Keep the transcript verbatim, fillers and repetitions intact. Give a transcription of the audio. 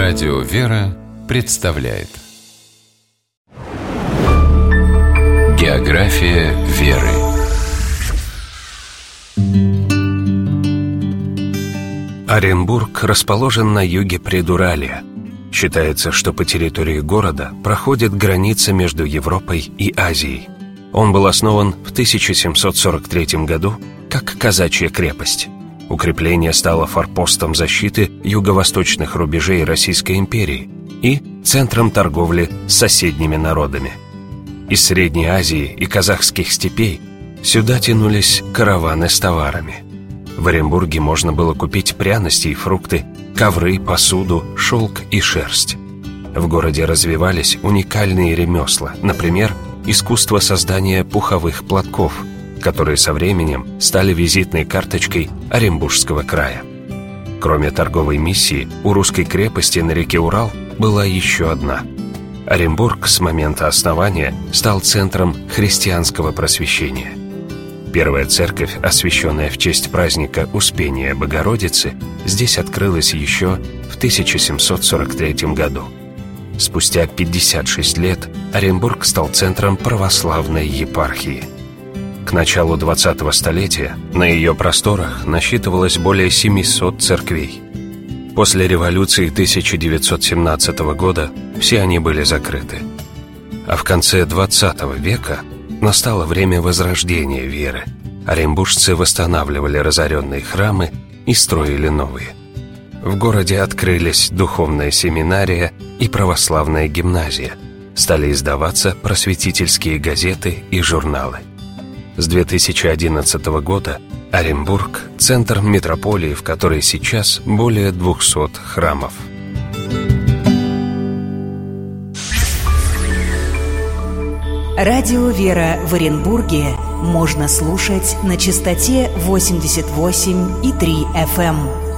Радио «Вера» представляет География веры. Оренбург расположен на юге Предуралия. Считается, что по территории города проходит граница между Европой и Азией. Он был основан в тысяча семьсот сорок третьем году как казачья крепость. Укрепление стало форпостом защиты юго-восточных рубежей Российской империи и центром торговли с соседними народами. Из Средней Азии и казахских степей сюда тянулись караваны с товарами. В Оренбурге можно было купить пряности и фрукты, ковры, посуду, шелк и шерсть. В городе развивались уникальные ремесла, например, искусство создания пуховых платков, которые со временем стали визитной карточкой Оренбургского края. Кроме торговой миссии, у русской крепости на реке Урал была еще одна. Оренбург с момента основания стал центром христианского просвещения. Первая церковь, освященная в честь праздника Успения Богородицы, здесь открылась еще в тысяча семьсот сорок третьем году. Спустя пятьдесят шесть лет Оренбург стал центром православной епархии. К началу двадцатого столетия на ее просторах насчитывалось более семисот церквей. После революции тысяча девятьсот семнадцатого года все они были закрыты. А в конце двадцатого века настало время возрождения веры. Оренбуржцы восстанавливали разоренные храмы и строили новые. В городе открылись духовная семинария и православная гимназия. Стали издаваться просветительские газеты и журналы. С две тысячи одиннадцатого года Оренбург – центр метрополии, в которой сейчас более двухсот храмов. Радио «Вера» в Оренбурге можно слушать на частоте восемьдесят восемь и три эф эм.